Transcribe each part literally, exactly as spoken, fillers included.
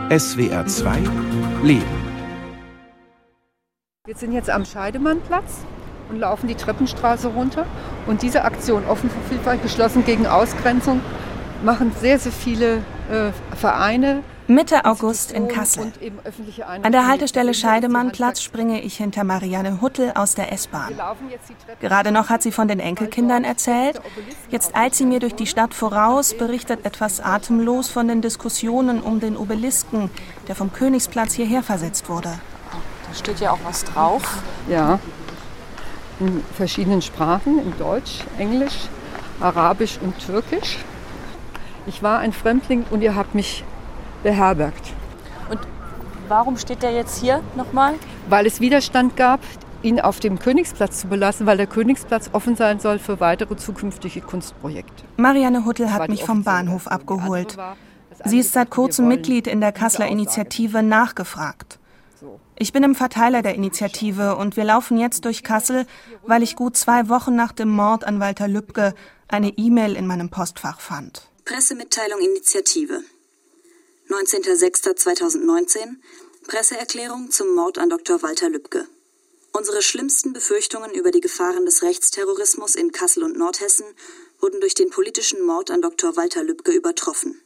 S W R zwei Leben. Wir sind jetzt am Scheidemannplatz und laufen die Treppenstraße runter. Und diese Aktion Offen für Vielfalt, geschlossen gegen Ausgrenzung machen sehr, sehr viele äh, Vereine. Mitte August in Kassel. An der Haltestelle Scheidemannplatz springe ich hinter Marianne Huttel aus der S-Bahn. Gerade noch hat sie von den Enkelkindern erzählt. Jetzt eilt sie mir durch die Stadt voraus, berichtet etwas atemlos von den Diskussionen um den Obelisken, der vom Königsplatz hierher versetzt wurde. Da steht ja auch was drauf. Ja, in verschiedenen Sprachen, in Deutsch, Englisch, Arabisch und Türkisch. Ich war ein Fremdling und ihr habt mich beherbergt. Und warum steht der jetzt hier nochmal? Weil es Widerstand gab, ihn auf dem Königsplatz zu belassen, weil der Königsplatz offen sein soll für weitere zukünftige Kunstprojekte. Marianne Huttel hat mich vom Bahnhof abgeholt. Sie ist seit kurzem Mitglied in der Kasseler Initiative Nachgefragt. Ich bin im Verteiler der Initiative und wir laufen jetzt durch Kassel, weil ich gut zwei Wochen nach dem Mord an Walter Lübcke eine E-Mail in meinem Postfach fand. Pressemitteilung Initiative. neunzehnter sechster zweitausendneunzehn, Presseerklärung zum Mord an Doktor Walter Lübcke. Unsere schlimmsten Befürchtungen über die Gefahren des Rechtsterrorismus in Kassel und Nordhessen wurden durch den politischen Mord an Doktor Walter Lübcke übertroffen.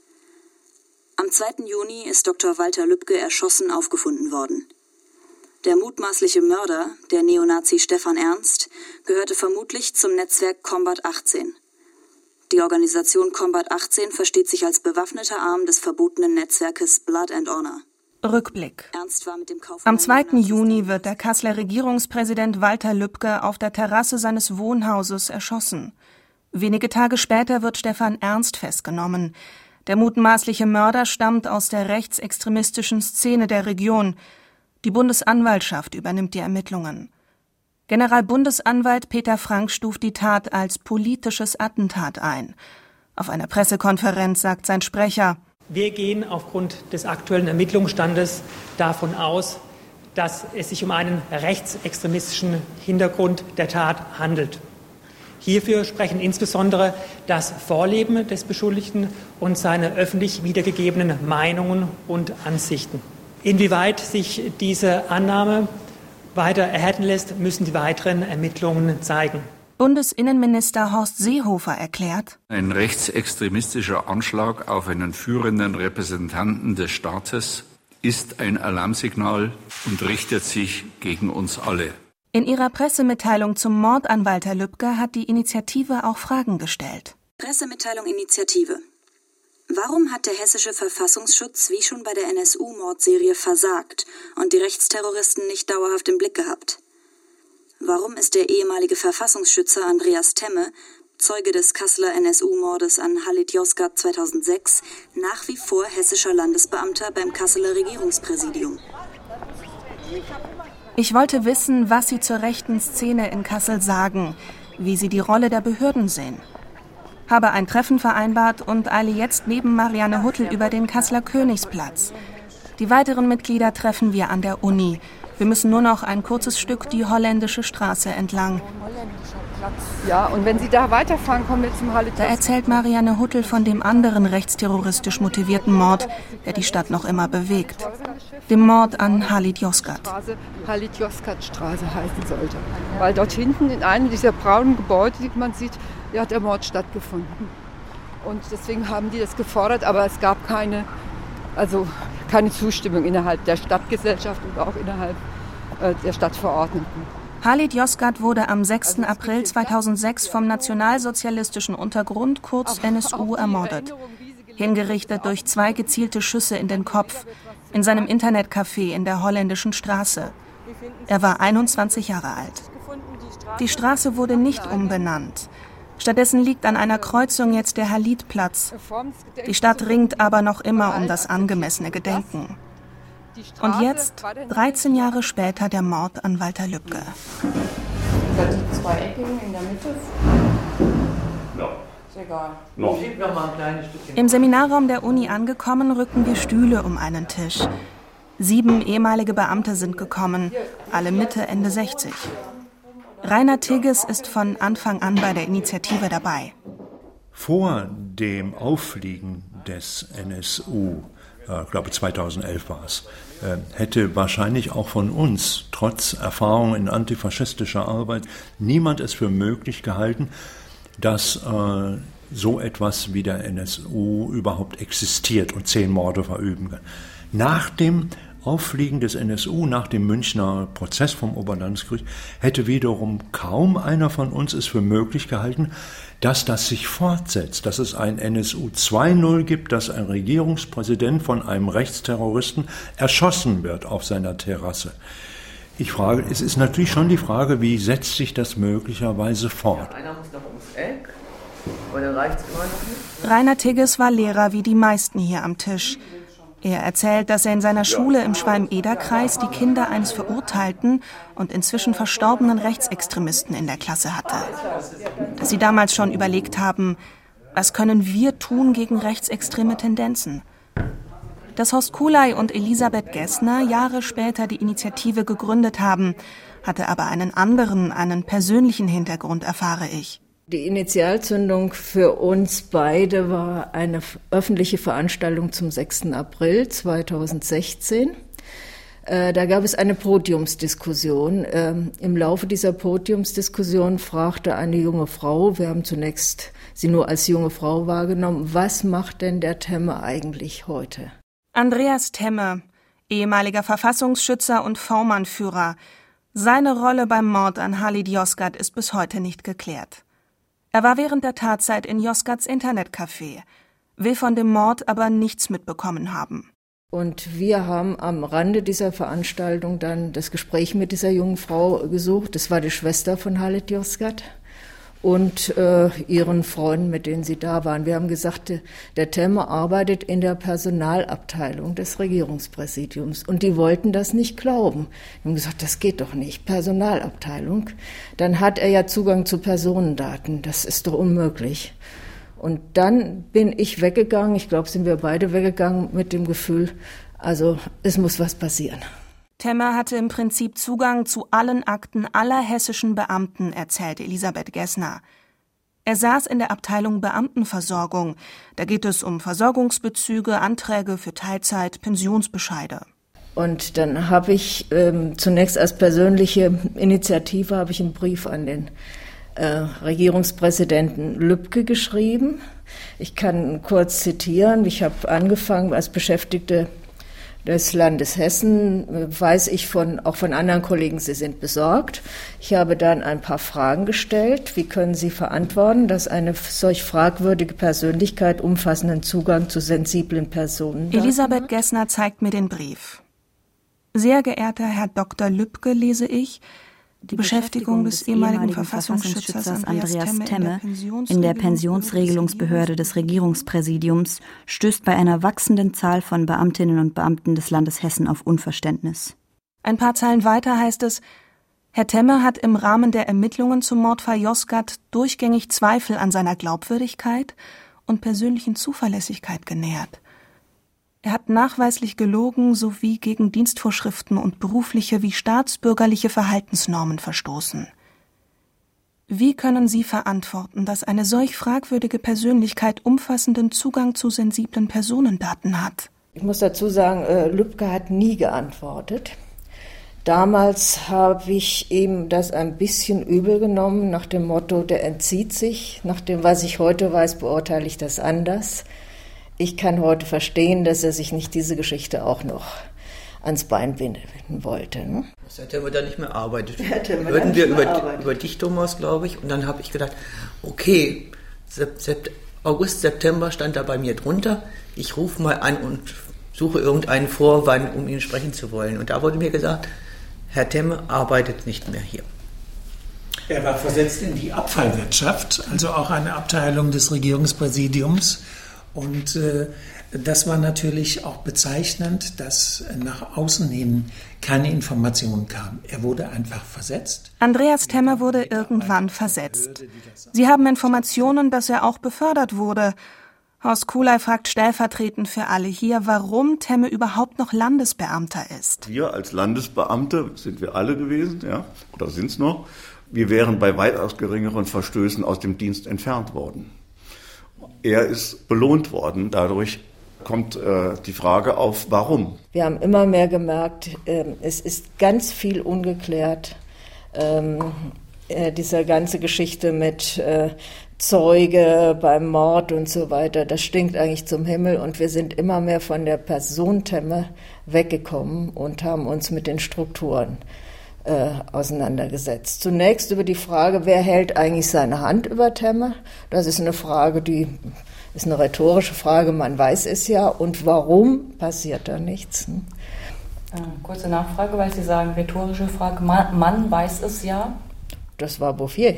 Am zweiten Juni ist Doktor Walter Lübcke erschossen aufgefunden worden. Der mutmaßliche Mörder, der Neonazi Stefan Ernst, gehörte vermutlich zum Netzwerk Combat achtzehn. Die Organisation Combat achtzehn versteht sich als bewaffneter Arm des verbotenen Netzwerkes Blood and Honor. Rückblick. Am zweiten Juni wird der Kasseler Regierungspräsident Walter Lübcke auf der Terrasse seines Wohnhauses erschossen. Wenige Tage später wird Stefan Ernst festgenommen. Der mutmaßliche Mörder stammt aus der rechtsextremistischen Szene der Region. Die Bundesanwaltschaft übernimmt die Ermittlungen. Generalbundesanwalt Peter Frank stuft die Tat als politisches Attentat ein. Auf einer Pressekonferenz sagt sein Sprecher: Wir gehen aufgrund des aktuellen Ermittlungsstandes davon aus, dass es sich um einen rechtsextremistischen Hintergrund der Tat handelt. Hierfür sprechen insbesondere das Vorleben des Beschuldigten und seine öffentlich wiedergegebenen Meinungen und Ansichten. Inwieweit sich diese Annahme weiter erhärten lässt, müssen die weiteren Ermittlungen zeigen. Bundesinnenminister Horst Seehofer erklärt: Ein rechtsextremistischer Anschlag auf einen führenden Repräsentanten des Staates ist ein Alarmsignal und richtet sich gegen uns alle. In ihrer Pressemitteilung zum Mord an Walter Lübcke hat die Initiative auch Fragen gestellt. Pressemitteilung Initiative. Warum hat der hessische Verfassungsschutz wie schon bei der N S U-Mordserie versagt und die Rechtsterroristen nicht dauerhaft im Blick gehabt? Warum ist der ehemalige Verfassungsschützer Andreas Temme, Zeuge des Kasseler N S U-Mordes an Halit Yozgat zweitausendsechs, nach wie vor hessischer Landesbeamter beim Kasseler Regierungspräsidium? Ich wollte wissen, was Sie zur rechten Szene in Kassel sagen, wie Sie die Rolle der Behörden sehen. Habe ein Treffen vereinbart und eile jetzt neben Marianne Huttel über den Kasseler Königsplatz. Die weiteren Mitglieder treffen wir an der Uni. Wir müssen nur noch ein kurzes Stück die Holländische Straße entlang. Ja, und wenn Sie da weiterfahren, kommen wir zum Halit. Da erzählt Marianne Huttel von dem anderen rechtsterroristisch motivierten Mord, der die Stadt noch immer bewegt. Dem Mord an Halit Yozgat. Halit Yozgat Straße heißen sollte. Weil dort hinten in einem dieser braunen Gebäude, die man sieht, ja, hat der Mord stattgefunden. Und deswegen haben die das gefordert, aber es gab keine, also keine Zustimmung innerhalb der Stadtgesellschaft und auch innerhalb äh, der Stadtverordneten. Halit Yozgat wurde am sechsten April zweitausendsechs vom nationalsozialistischen Untergrund, kurz N S U, ermordet. Hingerichtet durch zwei gezielte Schüsse in den Kopf, in seinem Internetcafé in der Holländischen Straße. Er war einundzwanzig Jahre alt. Die Straße wurde nicht umbenannt. Stattdessen liegt an einer Kreuzung jetzt der Halitplatz. Die Stadt ringt aber noch immer um das angemessene Gedenken. Und jetzt, dreizehn Jahre später, der Mord an Walter Lübcke. Die zwei Eckigen in der Mitte? Ja. Ist egal. No. Noch mal ein kleines Stückchen. Im Seminarraum der Uni angekommen, rücken wir Stühle um einen Tisch. Sieben ehemalige Beamte sind gekommen, alle Mitte, Ende sechzig. Rainer Tigges ist von Anfang an bei der Initiative dabei. vor dem Auffliegen des N S U, äh, ich glaube zweitausendelf war es, äh, hätte wahrscheinlich auch von uns, trotz Erfahrung in antifaschistischer Arbeit, niemand es für möglich gehalten, dass äh, so etwas wie der N S U überhaupt existiert und zehn Morde verüben kann. Nach dem Auffliegen des N S U, nach dem Münchner Prozess vom Oberlandesgericht, hätte wiederum kaum einer von uns es für möglich gehalten, dass das sich fortsetzt, dass es ein N S U zwei Punkt null gibt, dass ein Regierungspräsident von einem Rechtsterroristen erschossen wird auf seiner Terrasse. Ich frage, es ist natürlich schon die Frage, wie setzt sich das möglicherweise fort? Ja, einer muss noch ums Eck, oder reicht's immer noch nicht? Rainer Tigges war Lehrer wie die meisten hier am Tisch. Er erzählt, dass er in seiner Schule im Schwalm-Eder-Kreis die Kinder eines verurteilten und inzwischen verstorbenen Rechtsextremisten in der Klasse hatte. Dass sie damals schon überlegt haben, was können wir tun gegen rechtsextreme Tendenzen? Dass Horst Kulay und Elisabeth Gessner Jahre später die Initiative gegründet haben, hatte aber einen anderen, einen persönlichen Hintergrund, erfahre ich. Die Initialzündung für uns beide war eine öffentliche Veranstaltung zum sechsten April zweitausendsechzehn. Äh, da gab es eine Podiumsdiskussion. Ähm, im Laufe dieser Podiumsdiskussion fragte eine junge Frau, wir haben zunächst sie nur als junge Frau wahrgenommen, was macht denn der Temme eigentlich heute? Andreas Temme, ehemaliger Verfassungsschützer und V-Mann-Führer. Seine Rolle beim Mord an Halid Yozgat ist bis heute nicht geklärt. Er war während der Tatzeit in Yozgats Internetcafé, will von dem Mord aber nichts mitbekommen haben. Und wir haben am Rande dieser Veranstaltung dann das Gespräch mit dieser jungen Frau gesucht. Das war die Schwester von Halid Yozgat und äh, ihren Freunden, mit denen sie da waren. Wir haben gesagt, der Temme arbeitet in der Personalabteilung des Regierungspräsidiums. Und die wollten das nicht glauben. Wir haben gesagt, das geht doch nicht, Personalabteilung. Dann hat er ja Zugang zu Personendaten, das ist doch unmöglich. Und dann bin ich weggegangen, ich glaube, sind wir beide weggegangen mit dem Gefühl, also es muss was passieren. Temme hatte im Prinzip Zugang zu allen Akten aller hessischen Beamten, erzählt Elisabeth Gessner. Er saß in der Abteilung Beamtenversorgung. Da geht es um Versorgungsbezüge, Anträge für Teilzeit, Pensionsbescheide. Und dann habe ich ähm, zunächst als persönliche Initiative habe ich einen Brief an den äh, Regierungspräsidenten Lübke geschrieben. Ich kann kurz zitieren. Ich habe angefangen als Beschäftigte des Landes Hessen, weiß ich von, auch von anderen Kollegen, sie sind besorgt. Ich habe dann ein paar Fragen gestellt. Wie können Sie verantworten, dass eine solch fragwürdige Persönlichkeit umfassenden Zugang zu sensiblen Personen hat? Elisabeth Gessner zeigt mir den Brief. Sehr geehrter Herr Doktor Lübke, lese ich, die Beschäftigung des ehemaligen Verfassungsschützers Andreas Temme in der Pensionsregelungsbehörde des Regierungspräsidiums stößt bei einer wachsenden Zahl von Beamtinnen und Beamten des Landes Hessen auf Unverständnis. Ein paar Zeilen weiter heißt es, Herr Temme hat im Rahmen der Ermittlungen zum Mordfall Yozgat durchgängig Zweifel an seiner Glaubwürdigkeit und persönlichen Zuverlässigkeit genährt. Er hat nachweislich gelogen sowie gegen Dienstvorschriften und berufliche wie staatsbürgerliche Verhaltensnormen verstoßen. Wie können Sie verantworten, dass eine solch fragwürdige Persönlichkeit umfassenden Zugang zu sensiblen Personendaten hat? Ich muss dazu sagen, Lübke hat nie geantwortet. Damals habe ich ihm das ein bisschen übel genommen, nach dem Motto, der entzieht sich. Nach dem, was ich heute weiß, beurteile ich das anders. Ich kann heute verstehen, dass er sich nicht diese Geschichte auch noch ans Bein binden wollte. Ne? Das hätte er da nicht mehr arbeitet. Würden wir über, über dich, Thomas, glaube ich. Und dann habe ich gedacht, okay, Sept- August, September stand da bei mir drunter. Ich rufe mal an und suche irgendeinen Vorwand, um ihn sprechen zu wollen. Und da wurde mir gesagt, Herr Temme arbeitet nicht mehr hier. Er war versetzt in die Abfallwirtschaft, also auch eine Abteilung des Regierungspräsidiums. Und äh, das war natürlich auch bezeichnend, dass nach außen hin keine Informationen kamen. Er wurde einfach versetzt. Andreas Temme wurde irgendwann versetzt. Sie haben Informationen, dass er auch befördert wurde. Horst Kulay fragt stellvertretend für alle hier, warum Temme überhaupt noch Landesbeamter ist. Wir als Landesbeamte, sind wir alle gewesen, ja, oder sind es noch, wir wären bei weitaus geringeren Verstößen aus dem Dienst entfernt worden. Er ist belohnt worden. Dadurch kommt äh, die Frage auf, warum? Wir haben immer mehr gemerkt, äh, es ist ganz viel ungeklärt. Ähm, äh, diese ganze Geschichte mit äh, Zeuge beim Mord und so weiter, das stinkt eigentlich zum Himmel. Und wir sind immer mehr von der Person Temme weggekommen und haben uns mit den Strukturen äh, auseinandergesetzt. Zunächst über die Frage, wer hält eigentlich seine Hand über Temme? Das ist eine Frage, die ist eine rhetorische Frage, man weiß es ja. Und warum passiert da nichts? Hm? Äh, kurze Nachfrage, weil Sie sagen, rhetorische Frage, man, man weiß es ja. Das war Bouffier.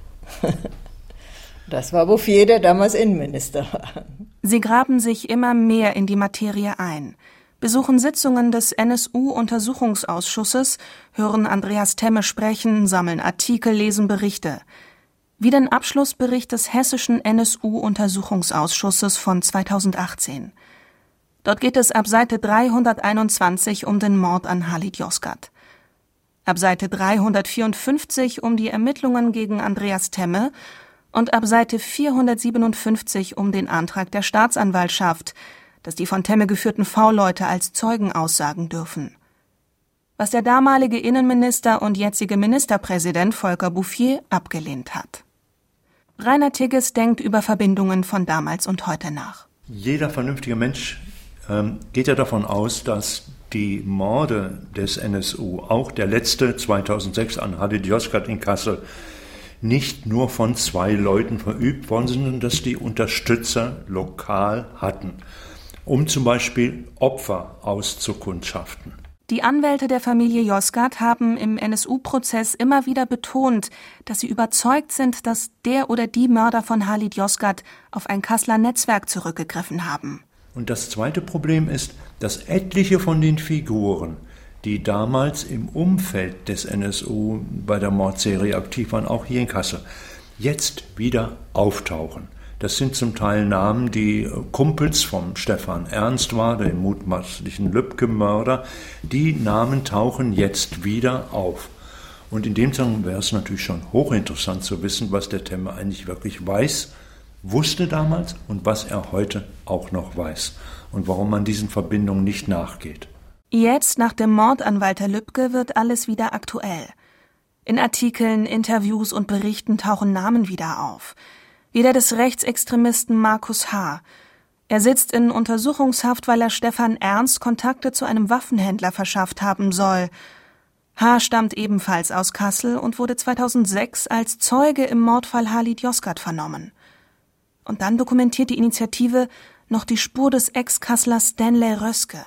Das war Bouffier, der damals Innenminister war. Sie graben sich immer mehr in die Materie ein, besuchen Sitzungen des N S U-Untersuchungsausschusses, hören Andreas Temme sprechen, sammeln Artikel, lesen Berichte. Wie den Abschlussbericht des hessischen N S U-Untersuchungsausschusses von zweitausendachtzehn. Dort geht es ab Seite dreihunderteinundzwanzig um den Mord an Halit Yozgat. Ab Seite dreihundertvierundfünfzig um die Ermittlungen gegen Andreas Temme und ab Seite vierhundertsiebenundfünfzig um den Antrag der Staatsanwaltschaft, dass die von Temme geführten V-Leute als Zeugen aussagen dürfen. Was der damalige Innenminister und jetzige Ministerpräsident Volker Bouffier abgelehnt hat. Rainer Tigges denkt über Verbindungen von damals und heute nach. Jeder vernünftige Mensch ähm, geht ja davon aus, dass die Morde des N S U, auch der letzte zweitausendsechs an Halit Yozgat in Kassel, nicht nur von zwei Leuten verübt worden sind, sondern dass die Unterstützer lokal hatten, um zum Beispiel Opfer auszukundschaften. Die Anwälte der Familie Yozgat haben im N S U-Prozess immer wieder betont, dass sie überzeugt sind, dass der oder die Mörder von Halit Yozgat auf ein Kasseler Netzwerk zurückgegriffen haben. Und das zweite Problem ist, dass etliche von den Figuren, die damals im Umfeld des N S U bei der Mordserie aktiv waren, auch hier in Kassel, jetzt wieder auftauchen. Das sind zum Teil Namen, die Kumpels vom Stefan Ernst waren, dem mutmaßlichen Lübcke-Mörder. Die Namen tauchen jetzt wieder auf. Und in dem Zusammenhang wäre es natürlich schon hochinteressant zu wissen, was der Temme eigentlich wirklich weiß, wusste damals und was er heute auch noch weiß. Und warum man diesen Verbindungen nicht nachgeht. Jetzt, nach dem Mord an Walter Lübcke, wird alles wieder aktuell. In Artikeln, Interviews und Berichten tauchen Namen wieder auf. Wieder des Rechtsextremisten Markus H. Er sitzt in Untersuchungshaft, weil er Stefan Ernst Kontakte zu einem Waffenhändler verschafft haben soll. H. stammt ebenfalls aus Kassel und wurde zweitausendsechs als Zeuge im Mordfall Halit Yozgat vernommen. Und dann dokumentiert die Initiative noch die Spur des Ex-Kasseler Stanley Röske.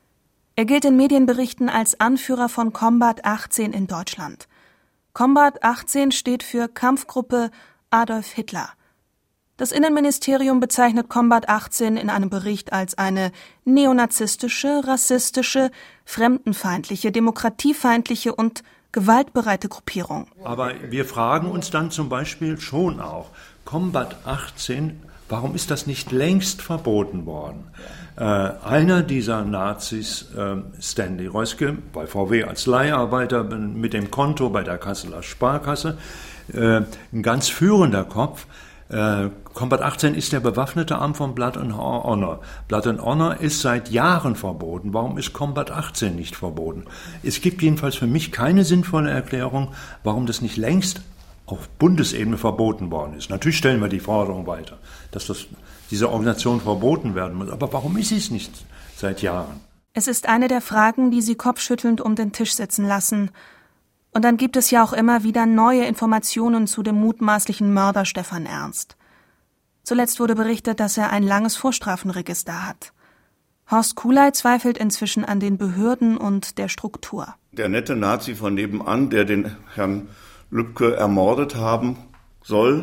Er gilt in Medienberichten als Anführer von Combat achtzehn in Deutschland. Combat achtzehn steht für Kampfgruppe Adolf Hitler. Das Innenministerium bezeichnet Combat achtzehn in einem Bericht als eine neonazistische, rassistische, fremdenfeindliche, demokratiefeindliche und gewaltbereite Gruppierung. Aber wir fragen uns dann zum Beispiel schon auch, Combat achtzehn, warum ist das nicht längst verboten worden? Äh, einer dieser Nazis, äh, Stanley Röske, bei V W als Leiharbeiter mit dem Konto bei der Kasseler Sparkasse, äh, ein ganz führender Kopf. Äh, Combat achtzehn ist der bewaffnete Arm von Blood and Honor. Blood and Honor ist seit Jahren verboten. Warum ist Combat achtzehn nicht verboten? Es gibt jedenfalls für mich keine sinnvolle Erklärung, warum das nicht längst auf Bundesebene verboten worden ist. Natürlich stellen wir die Forderung weiter, dass das, diese Organisation verboten werden muss. Aber warum ist es nicht seit Jahren? Es ist eine der Fragen, die sie kopfschüttelnd um den Tisch sitzen lassen. Und dann gibt es ja auch immer wieder neue Informationen zu dem mutmaßlichen Mörder Stefan Ernst. Zuletzt wurde berichtet, dass er ein langes Vorstrafenregister hat. Horst Kuhley zweifelt inzwischen an den Behörden und der Struktur. Der nette Nazi von nebenan, der den Herrn Lübcke ermordet haben soll,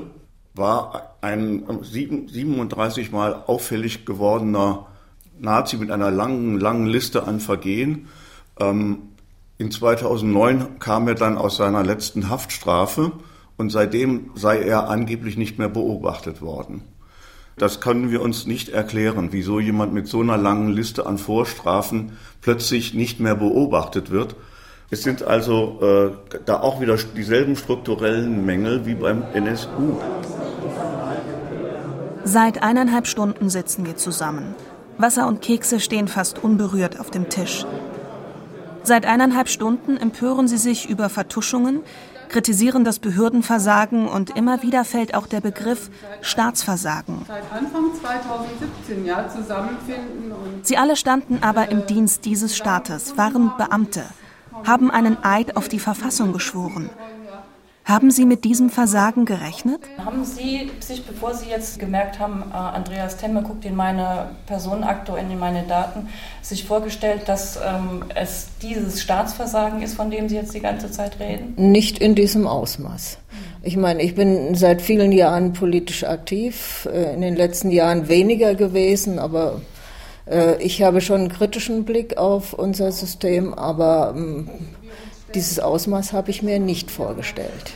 war ein siebenunddreißig Mal auffällig gewordener Nazi mit einer langen, langen Liste an Vergehen. Ähm, in zweitausendneun kam er dann aus seiner letzten Haftstrafe und seitdem sei er angeblich nicht mehr beobachtet worden. Das können wir uns nicht erklären, wieso jemand mit so einer langen Liste an Vorstrafen plötzlich nicht mehr beobachtet wird. Es sind also äh, da auch wieder dieselben strukturellen Mängel wie beim N S U. Seit eineinhalb Stunden sitzen wir zusammen. Wasser und Kekse stehen fast unberührt auf dem Tisch. Seit eineinhalb Stunden empören sie sich über Vertuschungen, kritisieren das Behördenversagen und immer wieder fällt auch der Begriff Staatsversagen. Seit Anfang zweitausendsiebzehn ja, zusammenfinden. Und Sie alle standen aber im Dienst dieses Staates, waren Beamte, haben einen Eid auf die Verfassung geschworen. Haben Sie mit diesem Versagen gerechnet? Haben Sie sich, bevor Sie jetzt gemerkt haben, äh, Andreas Temme guckt in meine Personenakte und in meine Daten, sich vorgestellt, dass ähm, es dieses Staatsversagen ist, von dem Sie jetzt die ganze Zeit reden? Nicht in diesem Ausmaß. Ich meine, ich bin seit vielen Jahren politisch aktiv, äh, in den letzten Jahren weniger gewesen, aber äh, ich habe schon einen kritischen Blick auf unser System, aber ähm, dieses Ausmaß habe ich mir nicht vorgestellt.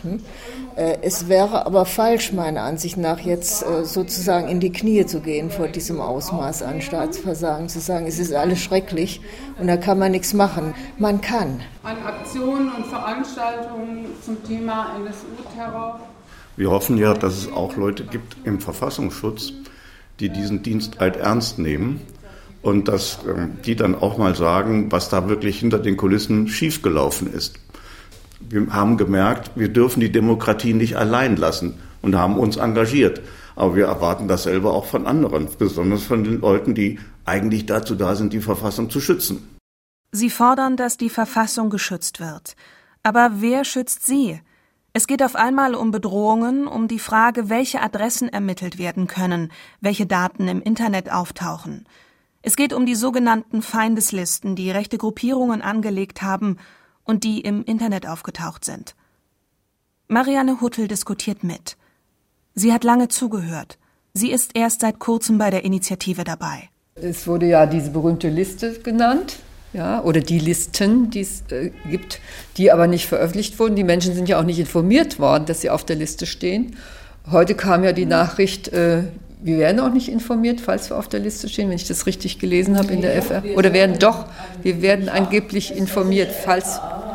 Es wäre aber falsch, meiner Ansicht nach, jetzt sozusagen in die Knie zu gehen vor diesem Ausmaß an Staatsversagen, zu sagen, es ist alles schrecklich und da kann man nichts machen. Man kann. An Aktionen und Veranstaltungen zum Thema N S U-Terror. Wir hoffen ja, dass es auch Leute gibt im Verfassungsschutz, die diesen Diensteid ernst nehmen. Und dass äh, die dann auch mal sagen, was da wirklich hinter den Kulissen schiefgelaufen ist. Wir haben gemerkt, wir dürfen die Demokratie nicht allein lassen und haben uns engagiert. Aber wir erwarten dasselbe auch von anderen, besonders von den Leuten, die eigentlich dazu da sind, die Verfassung zu schützen. Sie fordern, dass die Verfassung geschützt wird. Aber wer schützt sie? Es geht auf einmal um Bedrohungen, um die Frage, welche Adressen ermittelt werden können, welche Daten im Internet auftauchen. Es geht um die sogenannten Feindeslisten, die rechte Gruppierungen angelegt haben und die im Internet aufgetaucht sind. Marianne Huttel diskutiert mit. Sie hat lange zugehört. Sie ist erst seit kurzem bei der Initiative dabei. Es wurde ja diese berühmte Liste genannt, ja, oder die Listen, die es äh, gibt, die aber nicht veröffentlicht wurden. Die Menschen sind ja auch nicht informiert worden, dass sie auf der Liste stehen. Heute kam ja die Nachricht, äh, wir werden auch nicht informiert, falls wir auf der Liste stehen, wenn ich das richtig gelesen habe in der F R. Oder werden doch, wir werden angeblich informiert, falls...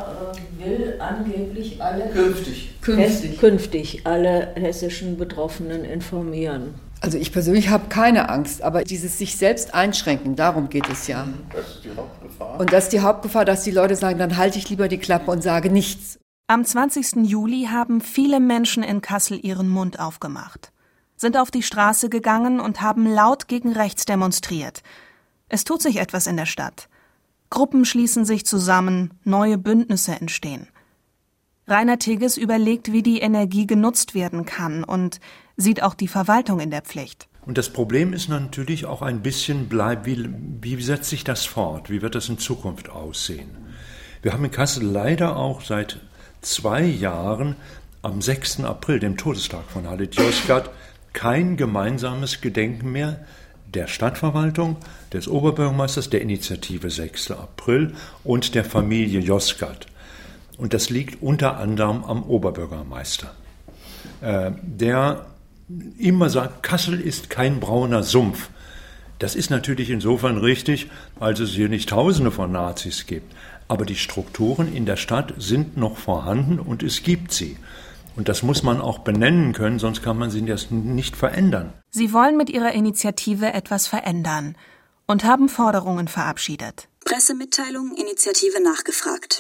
Will angeblich alle künftig, künftig. künftig alle hessischen Betroffenen informieren. Also ich persönlich habe keine Angst, aber dieses sich selbst einschränken, darum geht es ja. Das ist die Hauptgefahr. Und das ist die Hauptgefahr, dass die Leute sagen, dann halte ich lieber die Klappe und sage nichts. Am zwanzigsten Juli haben viele Menschen in Kassel ihren Mund aufgemacht, sind auf die Straße gegangen und haben laut gegen rechts demonstriert. Es tut sich etwas in der Stadt. Gruppen schließen sich zusammen, neue Bündnisse entstehen. Rainer Tigges überlegt, wie die Energie genutzt werden kann und sieht auch die Verwaltung in der Pflicht. Und das Problem ist natürlich auch ein bisschen, bleib, wie, wie setzt sich das fort? Wie wird das in Zukunft aussehen? Wir haben in Kassel leider auch seit zwei Jahren am sechsten April, dem Todestag von Halit Yozgat, kein gemeinsames Gedenken mehr der Stadtverwaltung, des Oberbürgermeisters, der Initiative sechster April und der Familie Yozgat. Und das liegt unter anderem am Oberbürgermeister, äh, der immer sagt, Kassel ist kein brauner Sumpf. Das ist natürlich insofern richtig, als es hier nicht Tausende von Nazis gibt. Aber die Strukturen in der Stadt sind noch vorhanden und es gibt sie. Und das muss man auch benennen können, sonst kann man sie nicht verändern. Sie wollen mit ihrer Initiative etwas verändern und haben Forderungen verabschiedet. Pressemitteilung, Initiative nachgefragt.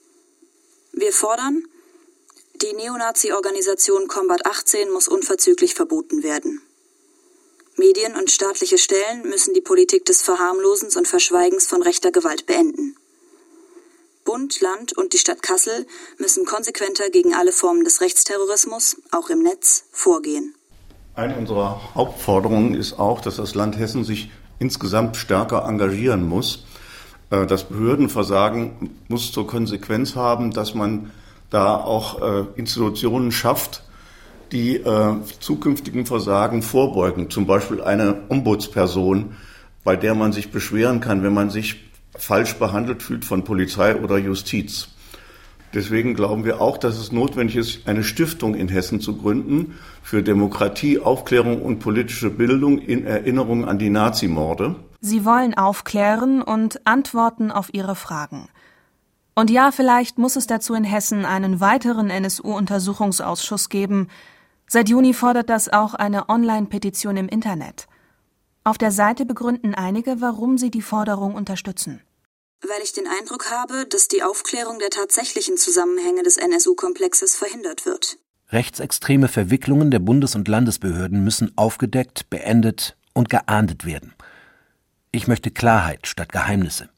Wir fordern, die Neonazi-Organisation Combat achtzehn muss unverzüglich verboten werden. Medien und staatliche Stellen müssen die Politik des Verharmlosens und Verschweigens von rechter Gewalt beenden. Bund, Land und die Stadt Kassel müssen konsequenter gegen alle Formen des Rechtsterrorismus, auch im Netz, vorgehen. Eine unserer Hauptforderungen ist auch, dass das Land Hessen sich insgesamt stärker engagieren muss. Das Behördenversagen muss zur Konsequenz haben, dass man da auch Institutionen schafft, die zukünftigen Versagen vorbeugen. Zum Beispiel eine Ombudsperson, bei der man sich beschweren kann, wenn man sich falsch behandelt fühlt von Polizei oder Justiz. Deswegen glauben wir auch, dass es notwendig ist, eine Stiftung in Hessen zu gründen für Demokratie, Aufklärung und politische Bildung in Erinnerung an die Nazimorde. Sie wollen aufklären und antworten auf ihre Fragen. Und ja, vielleicht muss es dazu in Hessen einen weiteren N S U-Untersuchungsausschuss geben, Seit Juni fordert das auch eine Online-Petition im Internet. Auf der Seite begründen einige, warum sie die Forderung unterstützen. Weil ich den Eindruck habe, dass die Aufklärung der tatsächlichen Zusammenhänge des N S U-Komplexes verhindert wird. Rechtsextreme Verwicklungen der Bundes- und Landesbehörden müssen aufgedeckt, beendet und geahndet werden. Ich möchte Klarheit statt Geheimnisse.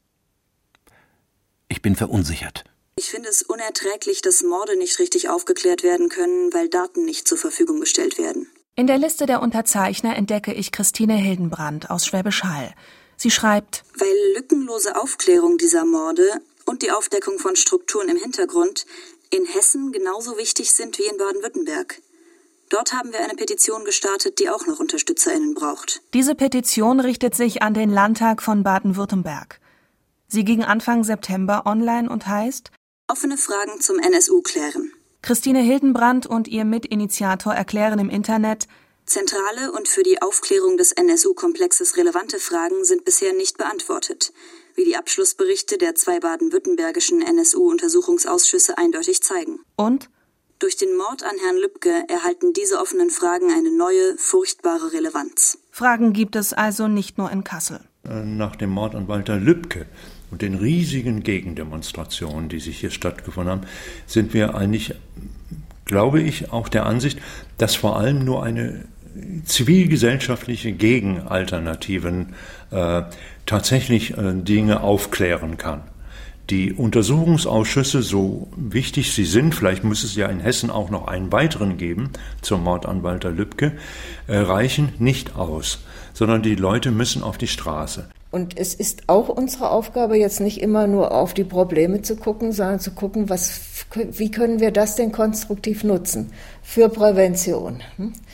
Ich bin verunsichert. Ich finde es unerträglich, dass Morde nicht richtig aufgeklärt werden können, weil Daten nicht zur Verfügung gestellt werden. In der Liste der Unterzeichner entdecke ich Christine Hildenbrand aus Schwäbisch Hall. Sie schreibt: Weil lückenlose Aufklärung dieser Morde und die Aufdeckung von Strukturen im Hintergrund in Hessen genauso wichtig sind wie in Baden-Württemberg. Dort haben wir eine Petition gestartet, die auch noch UnterstützerInnen braucht. Diese Petition richtet sich an den Landtag von Baden-Württemberg. Sie ging Anfang September online und heißt Offene Fragen zum N S U klären. Christine Hildenbrand und ihr Mitinitiator erklären im Internet: Zentrale und für die Aufklärung des N S U-Komplexes relevante Fragen sind bisher nicht beantwortet, wie die Abschlussberichte der zwei baden-württembergischen N S U-Untersuchungsausschüsse eindeutig zeigen. Und? Durch den Mord an Herrn Lübke erhalten diese offenen Fragen eine neue, furchtbare Relevanz. Fragen gibt es also nicht nur in Kassel. Nach dem Mord an Walter Lübke und den riesigen Gegendemonstrationen, die sich hier stattgefunden haben, sind wir eigentlich, glaube ich, auch der Ansicht, dass vor allem nur eine zivilgesellschaftliche Gegenalternativen äh, tatsächlich äh, Dinge aufklären kann. Die Untersuchungsausschüsse, so wichtig sie sind, vielleicht muss es ja in Hessen auch noch einen weiteren geben zum Mord an Walter Lübke, äh, reichen nicht aus, sondern die Leute müssen auf die Straße. Und es ist auch unsere Aufgabe, jetzt nicht immer nur auf die Probleme zu gucken, sondern zu gucken, was, wie können wir das denn konstruktiv nutzen für Prävention,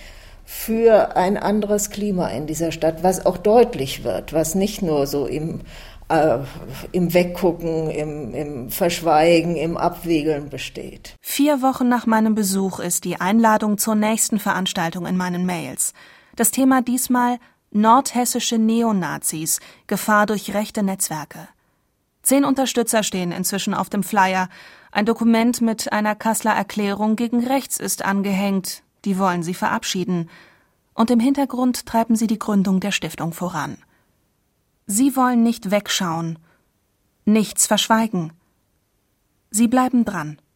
für ein anderes Klima in dieser Stadt, was auch deutlich wird, was nicht nur so im, äh, im Weggucken, im, im Verschweigen, im Abwiegeln besteht. Vier Wochen nach meinem Besuch ist die Einladung zur nächsten Veranstaltung in meinen Mails. Das Thema diesmal: Nordhessische Neonazis, Gefahr durch rechte Netzwerke. Zehn Unterstützer stehen inzwischen auf dem Flyer. Ein Dokument mit einer Kasseler Erklärung gegen rechts ist angehängt. Die wollen sie verabschieden. Und im Hintergrund treiben sie die Gründung der Stiftung voran. Sie wollen nicht wegschauen, nichts verschweigen. Sie bleiben dran.